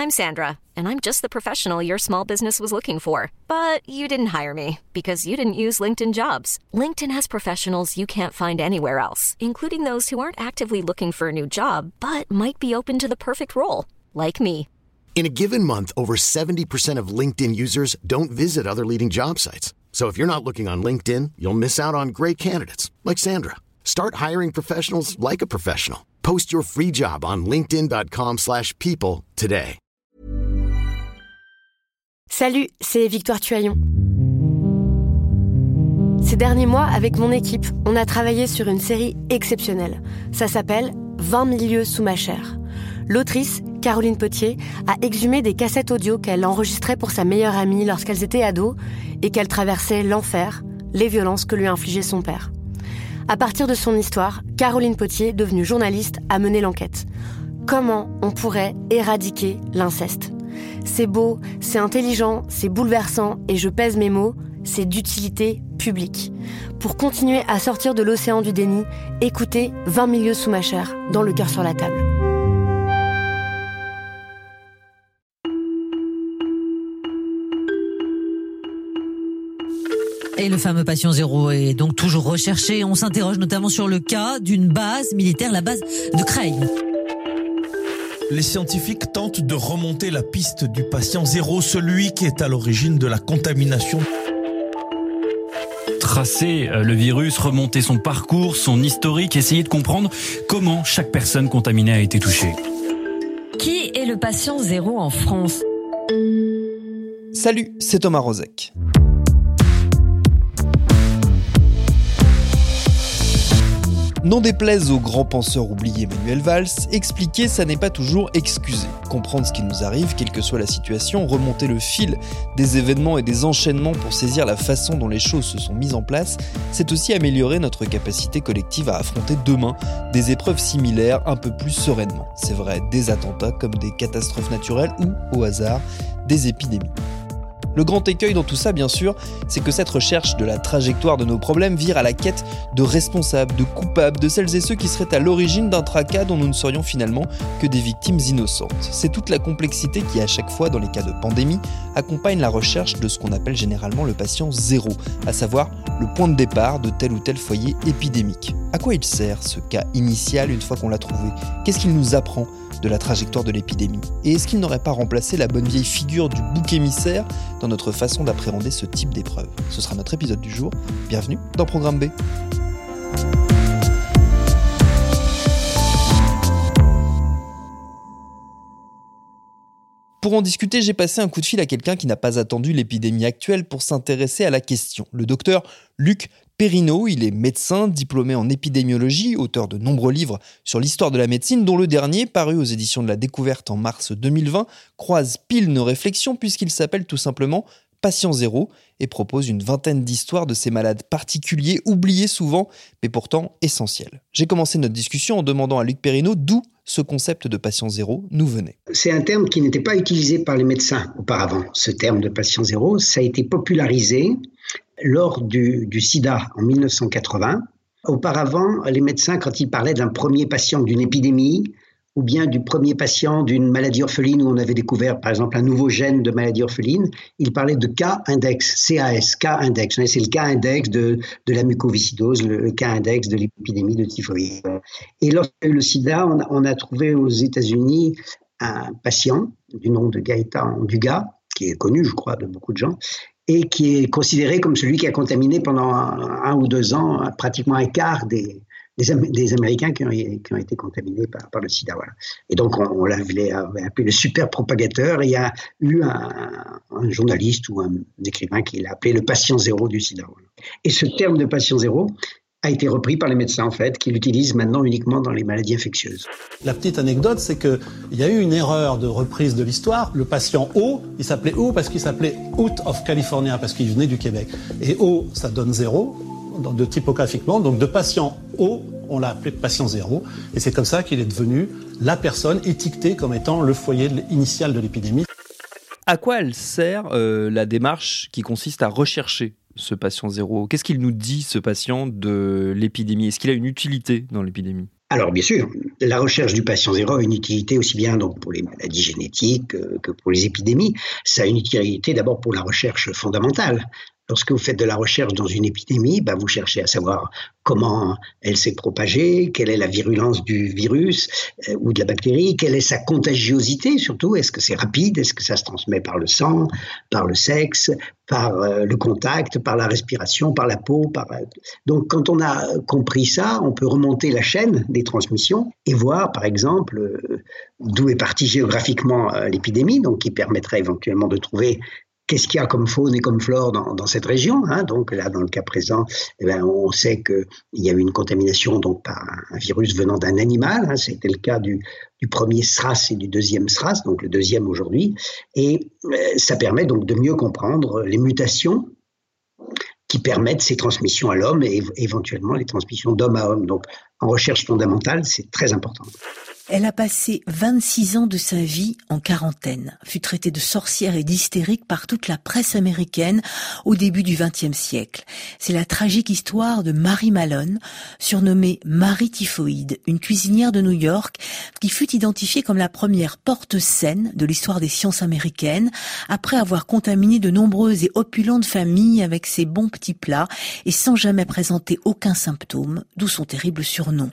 I'm Sandra, and I'm just the professional your small business was looking for. But you didn't hire me because you didn't use LinkedIn Jobs. LinkedIn has professionals you can't find anywhere else, including those who aren't actively looking for a new job, but might be open to the perfect role, like me. In a given month, over 70% of LinkedIn users don't visit other leading job sites. So if you're not looking on LinkedIn, you'll miss out on great candidates like Sandra. Start hiring professionals like a professional. Post your free job on linkedin.com/people today. Salut, c'est Victoire Tuaillon. Ces derniers mois, avec mon équipe, on a travaillé sur une série exceptionnelle. Ça s'appelle 20 000 lieues sous ma chair. L'autrice, Caroline Potier, a exhumé des cassettes audio qu'elle enregistrait pour sa meilleure amie lorsqu'elles étaient ados et qu'elle traversait l'enfer, les violences que lui infligeait son père. À partir de son histoire, Caroline Potier, devenue journaliste, a mené l'enquête. Comment on pourrait éradiquer l'inceste ? C'est beau, c'est intelligent, c'est bouleversant et je pèse mes mots, c'est d'utilité publique. Pour continuer à sortir de l'océan du déni, écoutez 20 000 lieues sous ma chair, dans Le cœur sur la table. Et le fameux patient zéro est donc toujours recherché. On s'interroge notamment sur le cas d'une base militaire, la base de Creil. Les scientifiques tentent de remonter la piste du patient zéro, celui qui est à l'origine de la contamination. Tracer le virus, remonter son parcours, son historique, essayer de comprendre comment chaque personne contaminée a été touchée. Qui est le patient zéro en France ? Salut, c'est Thomas Rozek. N'en déplaise au grand penseur oublié Manuel Valls, expliquer ça n'est pas toujours excuser. Comprendre ce qui nous arrive, quelle que soit la situation, remonter le fil des événements et des enchaînements pour saisir la façon dont les choses se sont mises en place, c'est aussi améliorer notre capacité collective à affronter demain des épreuves similaires un peu plus sereinement. C'est vrai, des attentats comme des catastrophes naturelles ou, au hasard, des épidémies. Le grand écueil dans tout ça, bien sûr, c'est que cette recherche de la trajectoire de nos problèmes vire à la quête de responsables, de coupables, de celles et ceux qui seraient à l'origine d'un tracas dont nous ne serions finalement que des victimes innocentes. C'est toute la complexité qui, à chaque fois, dans les cas de pandémie, accompagne la recherche de ce qu'on appelle généralement le patient zéro, à savoir le point de départ de tel ou tel foyer épidémique. À quoi il sert, ce cas initial, une fois qu'on l'a trouvé ? Qu'est-ce qu'il nous apprend de la trajectoire de l'épidémie ? Et est-ce qu'il n'aurait pas remplacé la bonne vieille figure du bouc émissaire dans notre façon d'appréhender ce type d'épreuve ? Ce sera notre épisode du jour. Bienvenue dans Programme B. Pour en discuter, j'ai passé un coup de fil à quelqu'un qui n'a pas attendu l'épidémie actuelle pour s'intéresser à la question. Le docteur Luc Perrineau, il est médecin, diplômé en épidémiologie, auteur de nombreux livres sur l'histoire de la médecine, dont le dernier, paru aux éditions de la Découverte en mars 2020, croise pile nos réflexions puisqu'il s'appelle tout simplement Patient Zéro et propose une vingtaine d'histoires de ces malades particuliers, oubliés souvent, mais pourtant essentiels. J'ai commencé notre discussion en demandant à Luc Perrineau d'où ce concept de patient zéro nous venait. C'est un terme qui n'était pas utilisé par les médecins auparavant. Ce terme de patient zéro, ça a été popularisé lors du sida en 1980. Auparavant, les médecins, quand ils parlaient d'un premier patient d'une épidémie, ou bien du premier patient d'une maladie orpheline où on avait découvert, par exemple, un nouveau gène de maladie orpheline, ils parlaient de cas index, CAS, cas index. C'est le cas index de la mucoviscidose, le cas index de l'épidémie de typhoïde. Et lorsqu'il y a eu le sida, on a trouvé aux États-Unis un patient du nom de Gaëtan Dugas, qui est connu, je crois, de beaucoup de gens, et qui est considéré comme celui qui a contaminé pendant un ou 2 ans pratiquement un quart des Américains qui ont été contaminés par le sida. Voilà. Et donc, on l'avait appelé le super propagateur. Et il y a eu un journaliste ou un écrivain qui l'a appelé le patient zéro du sida. Voilà. Et ce terme de patient zéro a été repris par les médecins, en fait, qui l'utilisent maintenant uniquement dans les maladies infectieuses. La petite anecdote, c'est qu'il y a eu une erreur de reprise de l'histoire. Le patient O, il s'appelait O parce qu'il s'appelait Out of California, parce qu'il venait du Québec. Et O, ça donne 0, de typographiquement. Donc, de patient O, on l'a appelé patient zéro. Et c'est comme ça qu'il est devenu la personne étiquetée comme étant le foyer initial de l'épidémie. À quoi elle sert la démarche qui consiste à rechercher ce patient zéro ? Qu'est-ce qu'il nous dit, ce patient, de l'épidémie ? Est-ce qu'il a une utilité dans l'épidémie ? Alors bien sûr, la recherche du patient zéro a une utilité aussi bien donc pour les maladies génétiques que pour les épidémies. Ça a une utilité d'abord pour la recherche fondamentale. Lorsque vous faites de la recherche dans une épidémie, vous cherchez à savoir comment elle s'est propagée, quelle est la virulence du virus ou de la bactérie, quelle est sa contagiosité surtout, est-ce que c'est rapide, est-ce que ça se transmet par le sang, par le sexe, par le contact, par la respiration, par la peau. Donc quand on a compris ça, on peut remonter la chaîne des transmissions et voir par exemple d'où est partie géographiquement l'épidémie, donc qui permettrait éventuellement de trouver qu'est-ce qu'il y a comme faune et comme flore dans cette région, Donc là, dans le cas présent, on sait qu'il y a eu une contamination donc par un virus venant d'un animal. C'était le cas du premier SRAS et du deuxième SRAS, donc le deuxième aujourd'hui. Et ça permet donc de mieux comprendre les mutations qui permettent ces transmissions à l'homme et éventuellement les transmissions d'homme à homme. Donc en recherche fondamentale, c'est très important. Elle a passé 26 ans de sa vie en quarantaine, fut traitée de sorcière et d'hystérique par toute la presse américaine au début du XXe siècle. C'est la tragique histoire de Mary Mallon, surnommée Marie Typhoïde, une cuisinière de New York qui fut identifiée comme la première porte-saine de l'histoire des sciences américaines après avoir contaminé de nombreuses et opulentes familles avec ses bons petits plats et sans jamais présenter aucun symptôme, d'où son terrible surnom.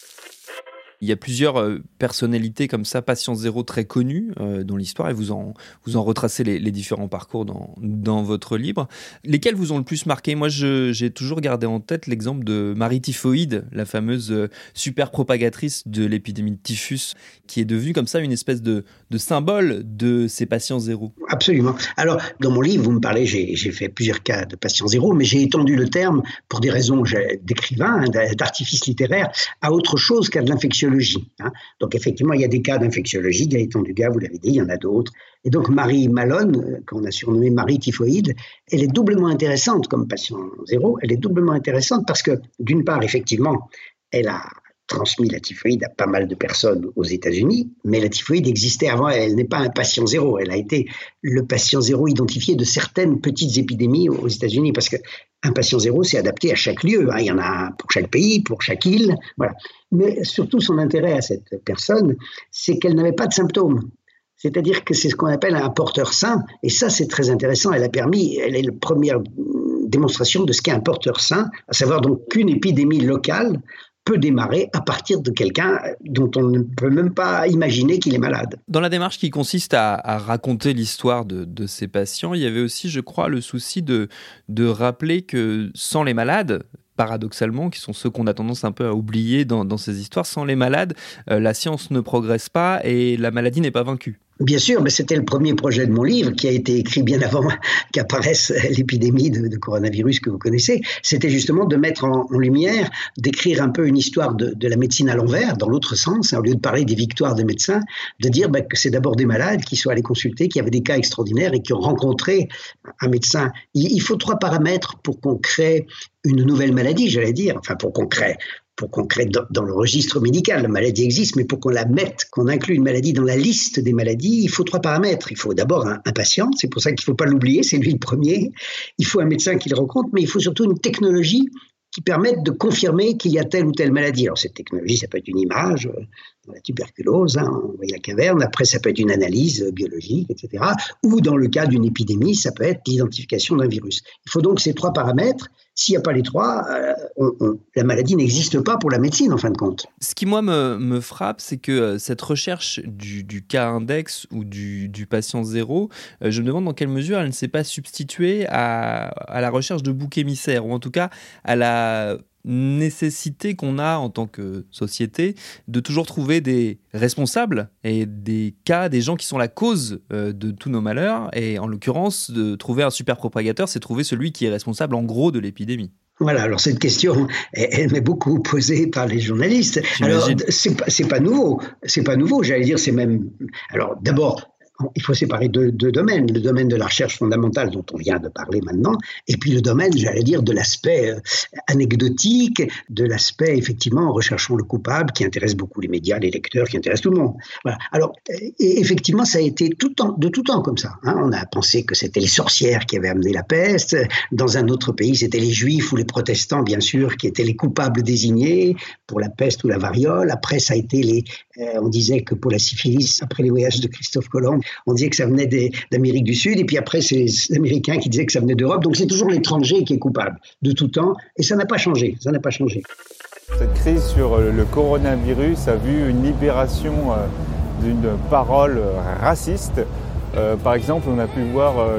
Il y a plusieurs personnalités comme ça, patient zéro très connues dans l'histoire, et vous en retracez les différents parcours dans votre livre. Lesquels vous ont le plus marqué ? Moi, j'ai toujours gardé en tête l'exemple de Marie Typhoïde, la fameuse super propagatrice de l'épidémie de typhus, qui est devenue comme ça une espèce de symbole de ces patients zéro. Absolument. Alors, dans mon livre, vous me parlez, j'ai fait plusieurs cas de patients zéro, mais j'ai étendu le terme, pour des raisons d'écrivain, d'artifice littéraire, à autre chose qu'à de l'infectiologie. Donc effectivement, il y a des cas d'infectiologie, Gaëtan Dugas, vous l'avez dit, il y en a d'autres. Et donc Marie Mallon, qu'on a surnommée Marie Typhoïde, elle est doublement intéressante comme patient zéro. Elle est doublement intéressante parce que, d'une part, effectivement, elle a transmis la typhoïde à pas mal de personnes aux États-Unis, mais la typhoïde existait avant, elle n'est pas un patient zéro, elle a été le patient zéro identifié de certaines petites épidémies aux États-Unis, parce qu'un patient zéro, c'est adapté à chaque lieu, il y en a un pour chaque pays, pour chaque île, voilà. Mais surtout, son intérêt à cette personne, c'est qu'elle n'avait pas de symptômes. C'est-à-dire que c'est ce qu'on appelle un porteur sain, et ça, c'est très intéressant, elle est la première démonstration de ce qu'est un porteur sain, à savoir donc qu'une épidémie locale peut démarrer à partir de quelqu'un dont on ne peut même pas imaginer qu'il est malade. Dans la démarche qui consiste à raconter l'histoire de ces patients, il y avait aussi, je crois, le souci de rappeler que sans les malades, paradoxalement, qui sont ceux qu'on a tendance un peu à oublier dans ces histoires, sans les malades, la science ne progresse pas et la maladie n'est pas vaincue. Bien sûr, mais c'était le premier projet de mon livre qui a été écrit bien avant qu'apparaisse l'épidémie de coronavirus que vous connaissez. C'était justement de mettre en lumière, d'écrire un peu une histoire de la médecine à l'envers, dans l'autre sens, au lieu de parler des victoires des médecins, de dire que c'est d'abord des malades qui sont allés consulter, qui avaient des cas extraordinaires et qui ont rencontré un médecin. Il faut 3 paramètres pour qu'on crée une nouvelle maladie, j'allais dire, enfin pour qu'on crée dans le registre médical, la maladie existe, mais pour qu'on la mette, qu'on inclue une maladie dans la liste des maladies, il faut 3 paramètres. Il faut d'abord un patient, c'est pour ça qu'il ne faut pas l'oublier, c'est lui le premier. Il faut un médecin qui le rencontre, mais il faut surtout une technologie qui permette de confirmer qu'il y a telle ou telle maladie. Alors cette technologie, ça peut être une image, la tuberculose, on voit la caverne, après ça peut être une analyse biologique, etc. Ou dans le cas d'une épidémie, ça peut être l'identification d'un virus. Il faut donc ces 3 paramètres. S'il n'y a pas les 3, la maladie n'existe pas pour la médecine en fin de compte. Ce qui moi me frappe, c'est que cette recherche du cas index ou du patient zéro, je me demande dans quelle mesure elle ne s'est pas substituée à la recherche de boucs émissaires, ou en tout cas à la nécessité qu'on a en tant que société de toujours trouver des responsables et des cas, des gens qui sont la cause de tous nos malheurs, et en l'occurrence de trouver un super propagateur, c'est trouver celui qui est responsable en gros de l'épidémie. Voilà, alors cette question, elle m'est beaucoup posée par les journalistes. J'imagine. Alors c'est pas nouveau, j'allais dire, c'est même. Alors d'abord, il faut séparer deux domaines. Le domaine de la recherche fondamentale dont on vient de parler maintenant, et puis le domaine, j'allais dire, de l'aspect anecdotique, de l'aspect, effectivement, recherchons le coupable, qui intéresse beaucoup les médias, les lecteurs, qui intéresse tout le monde. Voilà. Alors, et effectivement, ça a été de tout temps comme ça. On a pensé que c'était les sorcières qui avaient amené la peste. Dans un autre pays, c'était les juifs ou les protestants, bien sûr, qui étaient les coupables désignés pour la peste ou la variole. Après, ça a été on disait que pour la syphilis, après les voyages de Christophe Colomb, on disait que ça venait d'Amérique du Sud, et puis après, c'est les Américains qui disaient que ça venait d'Europe. Donc, c'est toujours l'étranger qui est coupable, de tout temps, et ça n'a pas changé. Cette crise sur le coronavirus a vu une libération d'une parole raciste. Par exemple, on a pu voir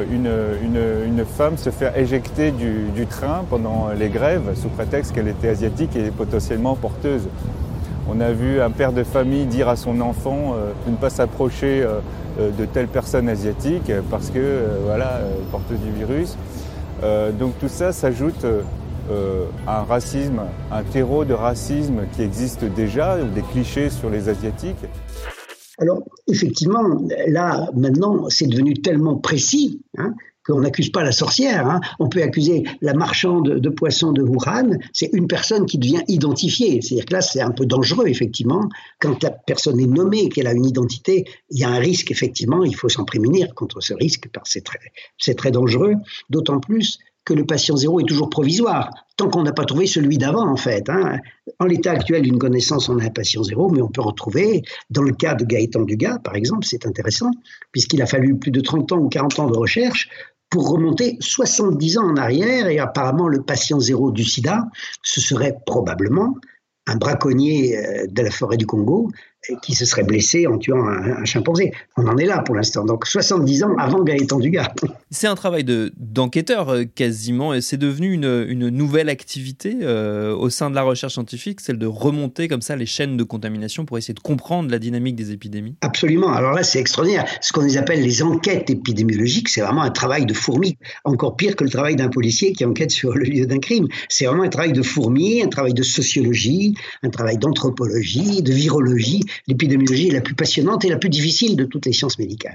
une femme se faire éjecter du train pendant les grèves sous prétexte qu'elle était asiatique et potentiellement porteuse. On a vu un père de famille dire à son enfant de ne pas s'approcher de telle personne asiatique parce que porteuse du virus. Donc tout ça s'ajoute à un racisme, un terreau de racisme qui existe déjà, des clichés sur les Asiatiques. Alors, effectivement, là, maintenant, c'est devenu tellement précis qu'on n'accuse pas la sorcière. On peut accuser la marchande de poissons de Wuhan. C'est une personne qui devient identifiée. C'est-à-dire que là, c'est un peu dangereux, effectivement. Quand la personne est nommée, qu'elle a une identité, il y a un risque, effectivement. Il faut s'en prémunir contre ce risque, parce que c'est très dangereux. D'autant plus que le patient zéro est toujours provisoire, tant qu'on n'a pas trouvé celui d'avant, en fait. En l'état actuel d'une connaissance, on a un patient zéro, mais on peut retrouver, dans le cas de Gaëtan Dugas, par exemple, c'est intéressant, puisqu'il a fallu plus de 30 ans ou 40 ans de recherche pour remonter 70 ans en arrière, et apparemment le patient zéro du sida, ce serait probablement un braconnier de la forêt du Congo qui se serait blessé en tuant un chimpanzé. On en est là pour l'instant, donc 70 ans avant Gaëtan Dugas. C'est un travail d'enquêteur quasiment, et c'est devenu une nouvelle activité au sein de la recherche scientifique, celle de remonter comme ça les chaînes de contamination pour essayer de comprendre la dynamique des épidémies. Absolument, alors là c'est extraordinaire. Ce qu'on appelle les enquêtes épidémiologiques, c'est vraiment un travail de fourmi, encore pire que le travail d'un policier qui enquête sur le lieu d'un crime. C'est vraiment un travail de fourmi, un travail de sociologie, un travail d'anthropologie, de virologie. L'épidémiologie est la plus passionnante et la plus difficile de toutes les sciences médicales.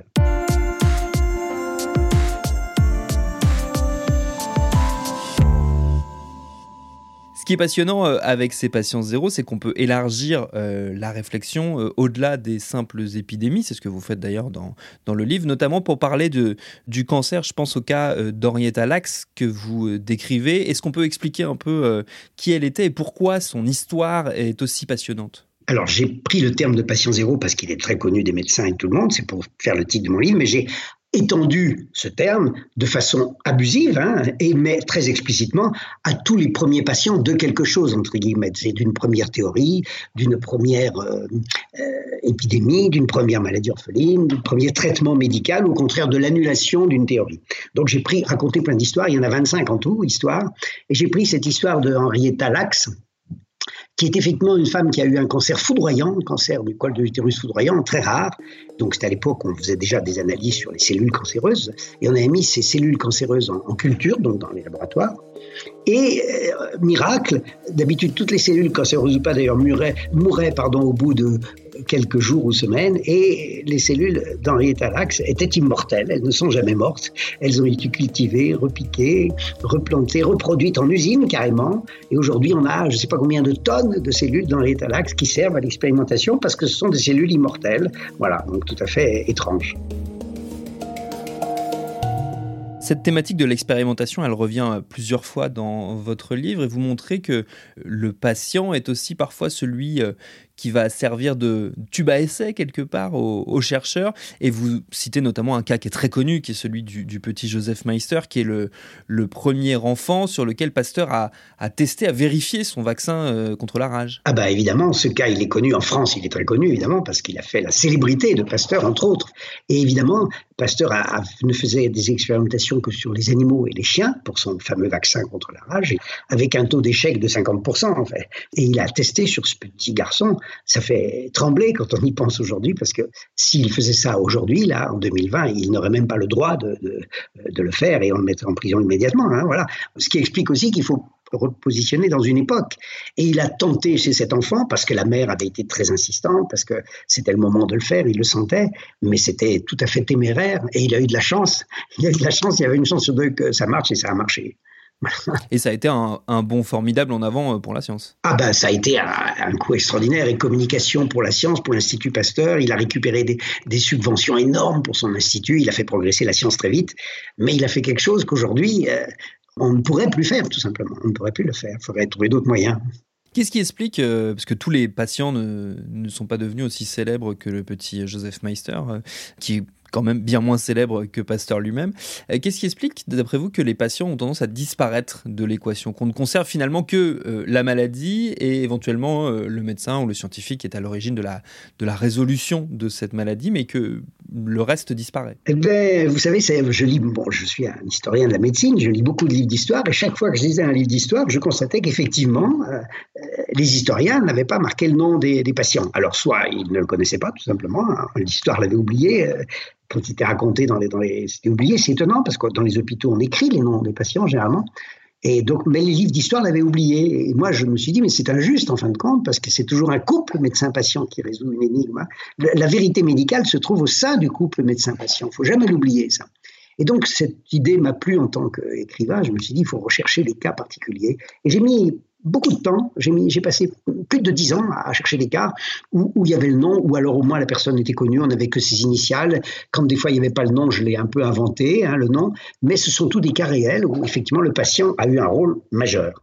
Ce qui est passionnant avec ces patients zéro, c'est qu'on peut élargir la réflexion au-delà des simples épidémies. C'est ce que vous faites d'ailleurs dans le livre, notamment pour parler du cancer. Je pense au cas d'Henrietta Lacks que vous décrivez. Est-ce qu'on peut expliquer un peu qui elle était et pourquoi son histoire est aussi passionnante ? Alors, j'ai pris le terme de patient zéro parce qu'il est très connu des médecins et de tout le monde, c'est pour faire le titre de mon livre, mais j'ai étendu ce terme de façon abusive, mais très explicitement à tous les premiers patients de quelque chose, entre guillemets. C'est d'une première théorie, d'une première épidémie, d'une première maladie orpheline, d'un premier traitement médical, ou au contraire de l'annulation d'une théorie. Donc j'ai raconté plein d'histoires, il y en a 25 en tout, histoires, et j'ai pris cette histoire de Henrietta Lacks, qui est effectivement une femme qui a eu un cancer foudroyant, un cancer du col de l'utérus foudroyant, très rare. Donc c'était à l'époque où on faisait déjà des analyses sur les cellules cancéreuses, et on avait mis ces cellules cancéreuses en culture, donc dans les laboratoires. Et miracle, d'habitude toutes les cellules cancéreuses ou pas d'ailleurs mouraient au bout de quelques jours ou semaines, et les cellules d'Henrietta Lacks étaient immortelles, elles ne sont jamais mortes, elles ont été cultivées, repiquées, replantées, reproduites en usine carrément, et aujourd'hui on a je ne sais pas combien de tonnes de cellules d'Henrietta Lacks qui servent à l'expérimentation parce que ce sont des cellules immortelles, voilà, donc tout à fait étrange. Cette thématique de l'expérimentation, elle revient plusieurs fois dans votre livre, et vous montrez que le patient est aussi parfois celui qui va servir de tube à essai quelque part aux chercheurs. Et vous citez notamment un cas qui est très connu, qui est celui du petit Joseph Meister, qui est le premier enfant sur lequel Pasteur a testé, a vérifié son vaccin contre la rage. Ah bah évidemment, ce cas il est connu en France, il est très connu évidemment parce qu'il a fait la célébrité de Pasteur entre autres. Et évidemment, Pasteur ne faisait des expérimentations que sur les animaux et les chiens pour son fameux vaccin contre la rage, avec un taux d'échec de 50% en fait. Et il a testé sur ce petit garçon. Ça fait trembler quand on y pense aujourd'hui, parce que s'il faisait ça aujourd'hui, là, en 2020, il n'aurait même pas le droit de le faire et on le mettrait en prison immédiatement. Voilà. Ce qui explique aussi qu'il faut repositionné dans une époque. Et il a tenté chez cet enfant, parce que la mère avait été très insistante, parce que c'était le moment de le faire, il le sentait, mais c'était tout à fait téméraire, et il a eu de la chance. Il y avait une chance sur deux que ça marche, et ça a marché. Et ça a été un bond formidable en avant pour la science. Ah ben, ça a été un coup extraordinaire, et communication pour la science, pour l'Institut Pasteur. Il a récupéré des subventions énormes pour son institut, il a fait progresser la science très vite, mais il a fait quelque chose qu'aujourd'hui, on ne pourrait plus faire, tout simplement. On ne pourrait plus le faire, il faudrait trouver d'autres moyens. Qu'est-ce qui explique, parce que tous les patients ne sont pas devenus aussi célèbres que le petit Joseph Meister, qui est quand même bien moins célèbre que Pasteur lui-même. Qu'est-ce qui explique, d'après vous, que les patients ont tendance à disparaître de l'équation, qu'on ne conserve finalement que la maladie et éventuellement le médecin ou le scientifique qui est à l'origine de la résolution de cette maladie, mais que le reste disparaît? Eh bien, vous savez, je suis un historien de la médecine, je lis beaucoup de livres d'histoire, et chaque fois que je lisais un livre d'histoire, je constatais qu'effectivement, les historiens n'avaient pas marqué le nom des patients. Alors, soit ils ne le connaissaient pas, tout simplement, hein, l'histoire l'avait oublié, quand il était raconté c'était oublié, c'est étonnant, parce que dans les hôpitaux, on écrit les noms des patients, généralement. Et donc, mais les livres d'histoire l'avaient oublié. Et moi, je me suis dit, mais c'est injuste, en fin de compte, parce que c'est toujours un couple médecin-patient qui résout une énigme. La vérité médicale se trouve au sein du couple médecin-patient. Il ne faut jamais l'oublier, ça. Et donc, cette idée m'a plu en tant qu'écrivain. Je me suis dit, il faut rechercher les cas particuliers. Et j'ai mis beaucoup de temps. J'ai passé plus de 10 ans à chercher des cas où il y avait le nom, ou alors au moins la personne était connue, on n'avait que ses initiales. Quand des fois il n'y avait pas le nom, je l'ai un peu inventé, le nom. Mais ce sont tous des cas réels où effectivement le patient a eu un rôle majeur.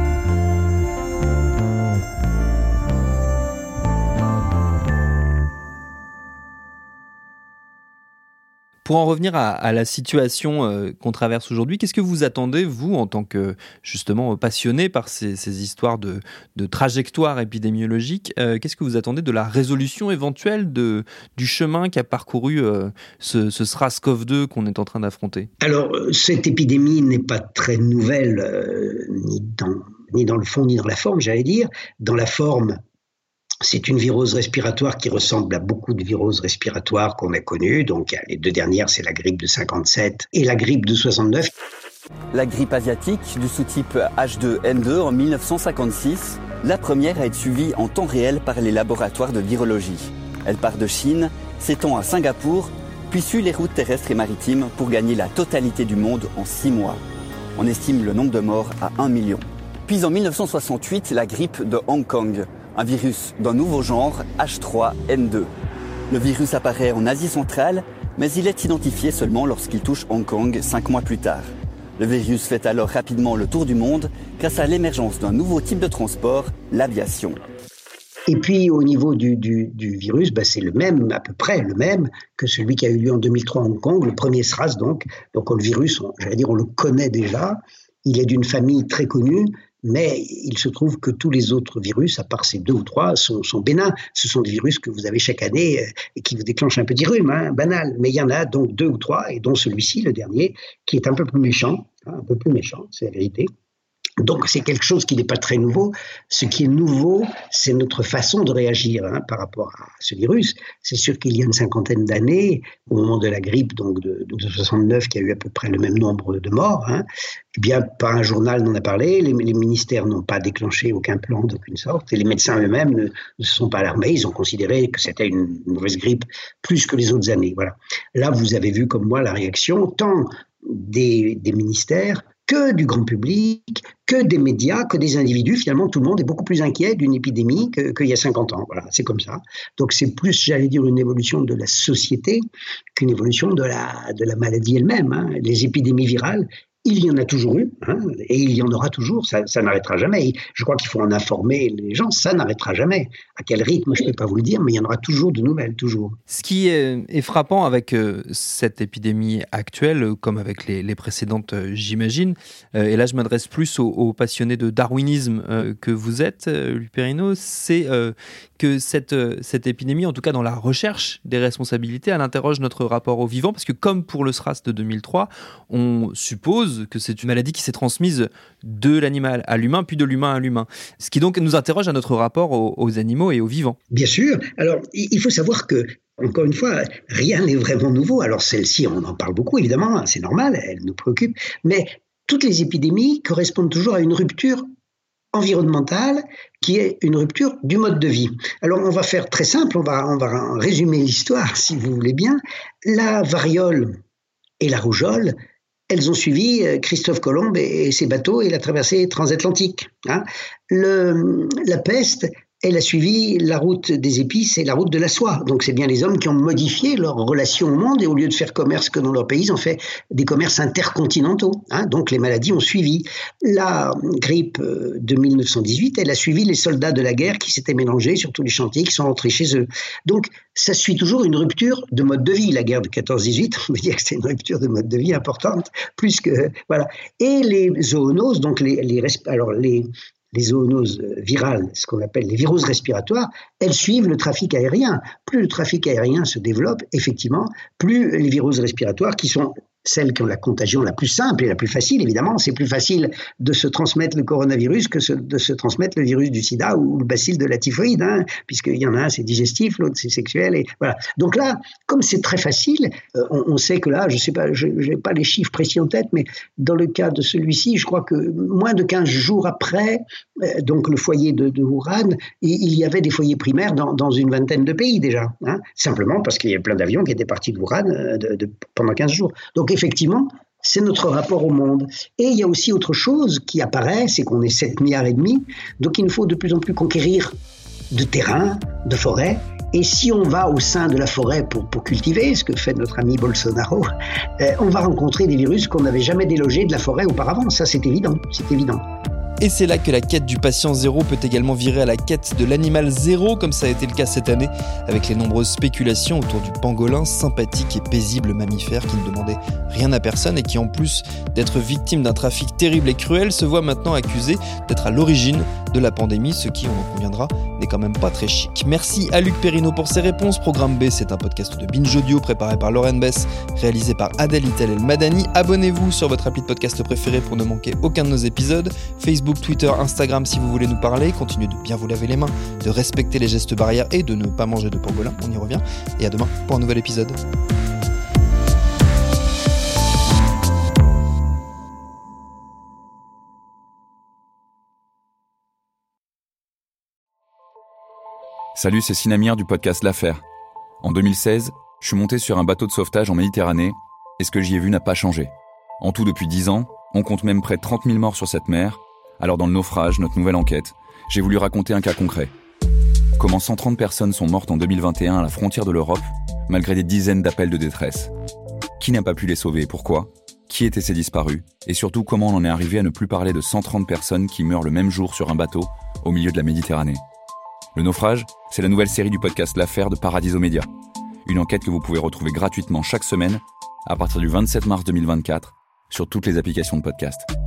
Pour en revenir à la situation qu'on traverse aujourd'hui, qu'est-ce que vous attendez, vous, en tant que, justement, passionné par ces histoires de trajectoire épidémiologique, qu'est-ce que vous attendez de la résolution éventuelle du chemin qu'a parcouru ce SRAS-CoV-2 qu'on est en train d'affronter? Alors, cette épidémie n'est pas très nouvelle, ni dans le fond, ni dans la forme, j'allais dire. Dans la forme, c'est une virose respiratoire qui ressemble à beaucoup de viroses respiratoires qu'on a connues. Donc, les deux dernières, c'est la grippe de 57 et la grippe de 69. La grippe asiatique du sous-type H2N2 en 1956, la première à être suivie en temps réel par les laboratoires de virologie. Elle part de Chine, s'étend à Singapour, puis suit les routes terrestres et maritimes pour gagner la totalité du monde en 6 mois. On estime le nombre de morts à 1 million. Puis en 1968, la grippe de Hong Kong. Un virus d'un nouveau genre, H3N2. Le virus apparaît en Asie centrale, mais il est identifié seulement lorsqu'il touche Hong Kong 5 mois plus tard. Le virus fait alors rapidement le tour du monde grâce à l'émergence d'un nouveau type de transport, l'aviation. Et puis au niveau du virus, c'est le même, à peu près le même que celui qui a eu lieu en 2003 à Hong Kong, le premier SRAS donc. Donc le virus, on le connaît déjà, il est d'une famille très connue. Mais il se trouve que tous les autres virus, à part ces 2 ou 3, sont bénins. Ce sont des virus que vous avez chaque année et qui vous déclenchent un petit rhume, banal. Mais il y en a donc 2 ou 3, et dont celui-ci, le dernier, qui est un peu plus méchant, c'est la vérité. Donc c'est quelque chose qui n'est pas très nouveau. Ce qui est nouveau, c'est notre façon de réagir par rapport à ce virus. C'est sûr qu'il y a une 50aine d'années, au moment de la grippe donc de 69, qui a eu à peu près le même nombre de morts, eh bien, pas un journal n'en a parlé, les ministères n'ont pas déclenché aucun plan d'aucune sorte, et les médecins eux-mêmes ne se sont pas alarmés, ils ont considéré que c'était une mauvaise grippe plus que les autres années. Voilà. Là, vous avez vu comme moi la réaction tant des ministères que du grand public, que des médias, que des individus. Finalement, tout le monde est beaucoup plus inquiet d'une épidémie qu'il y a 50 ans. Voilà, c'est comme ça. Donc, c'est plus, j'allais dire, une évolution de la société qu'une évolution de la maladie elle-même. Les épidémies virales, il y en a toujours eu, et il y en aura toujours, ça n'arrêtera jamais. Et je crois qu'il faut en informer les gens, ça n'arrêtera jamais. À quel rythme, je ne peux pas vous le dire, mais il y en aura toujours de nouvelles, toujours. Ce qui est frappant avec cette épidémie actuelle, comme avec les précédentes, j'imagine, et là je m'adresse plus aux passionnés de darwinisme que vous êtes, Louis Perrineau, c'est que cette épidémie, en tout cas dans la recherche des responsabilités, elle interroge notre rapport au vivant, parce que comme pour le SRAS de 2003, on suppose que c'est une maladie qui s'est transmise de l'animal à l'humain, puis de l'humain à l'humain. Ce qui donc nous interroge à notre rapport aux animaux et aux vivants. Bien sûr. Alors, il faut savoir que, encore une fois, rien n'est vraiment nouveau. Alors celle-ci, on en parle beaucoup, évidemment, c'est normal, elle nous préoccupe, mais toutes les épidémies correspondent toujours à une rupture environnementale qui est une rupture du mode de vie. Alors on va faire très simple, on va résumer l'histoire si vous voulez bien. La variole et la rougeole, elles ont suivi Christophe Colomb et ses bateaux et la traversée transatlantique. La peste, elle a suivi la route des épices et la route de la soie. Donc c'est bien les hommes qui ont modifié leur relation au monde et au lieu de faire commerce que dans leur pays, ils ont fait des commerces intercontinentaux. Donc les maladies ont suivi. La grippe de 1918, elle a suivi les soldats de la guerre qui s'étaient mélangés sur tous les chantiers, qui sont rentrés chez eux. Donc ça suit toujours une rupture de mode de vie. La guerre de 14-18, on veut dire que c'est une rupture de mode de vie importante, plus que voilà. Et les zoonoses, donc les zoonoses virales, ce qu'on appelle les viroses respiratoires, elles suivent le trafic aérien. Plus le trafic aérien se développe, effectivement, plus les viroses respiratoires, qui sont celles qui ont la contagion la plus simple et la plus facile, évidemment, c'est plus facile de se transmettre le coronavirus que de se transmettre le virus du sida ou le bacille de la typhoïde, puisqu'il y en a un, c'est digestif, l'autre, c'est sexuel, et voilà. Donc là, comme c'est très facile, on sait que là, je sais pas, je n'ai pas les chiffres précis en tête, mais dans le cas de celui-ci, je crois que moins de 15 jours après, donc le foyer de Wuhan, il y avait des foyers primaires dans une vingtaine de pays déjà, simplement parce qu'il y avait plein d'avions qui étaient partis de Wuhan pendant 15 jours. Donc effectivement, c'est notre rapport au monde. Et il y a aussi autre chose qui apparaît, c'est qu'on est 7,5 milliards. Donc il nous faut de plus en plus conquérir de terrain, de forêts. Et si on va au sein de la forêt pour cultiver, ce que fait notre ami Bolsonaro, on va rencontrer des virus qu'on n'avait jamais délogés de la forêt auparavant. Ça, c'est évident, c'est évident. Et c'est là que la quête du patient zéro peut également virer à la quête de l'animal zéro, comme ça a été le cas cette année, avec les nombreuses spéculations autour du pangolin, sympathique et paisible mammifère qui ne demandait rien à personne et qui, en plus d'être victime d'un trafic terrible et cruel, se voit maintenant accusé d'être à l'origine de la pandémie, ce qui, on en conviendra, n'est quand même pas très chic. Merci à Luc Perrineau pour ses réponses. Programme B, c'est un podcast de Binge Audio préparé par Lauren Bess, réalisé par Adèle Itel El Madani. Abonnez-vous sur votre appli de podcast préféré pour ne manquer aucun de nos épisodes. Facebook, Twitter, Instagram si vous voulez nous parler. Continuez de bien vous laver les mains, de respecter les gestes barrières et de ne pas manger de pangolin. On y revient. Et à demain pour un nouvel épisode. Salut, c'est Sinamir du podcast L'Affaire. En 2016, je suis monté sur un bateau de sauvetage en Méditerranée et ce que j'y ai vu n'a pas changé. En tout, depuis 10 ans, on compte même près de 30 000 morts sur cette mer. Alors dans le naufrage, notre nouvelle enquête, j'ai voulu raconter un cas concret. Comment 130 personnes sont mortes en 2021 à la frontière de l'Europe, malgré des dizaines d'appels de détresse. Qui n'a pas pu les sauver et pourquoi ? Qui étaient ces disparus ? Et surtout, comment on en est arrivé à ne plus parler de 130 personnes qui meurent le même jour sur un bateau au milieu de la Méditerranée ? Le naufrage, c'est la nouvelle série du podcast L'Affaire de Paradiso Média. Une enquête que vous pouvez retrouver gratuitement chaque semaine à partir du 27 mars 2024 sur toutes les applications de podcast.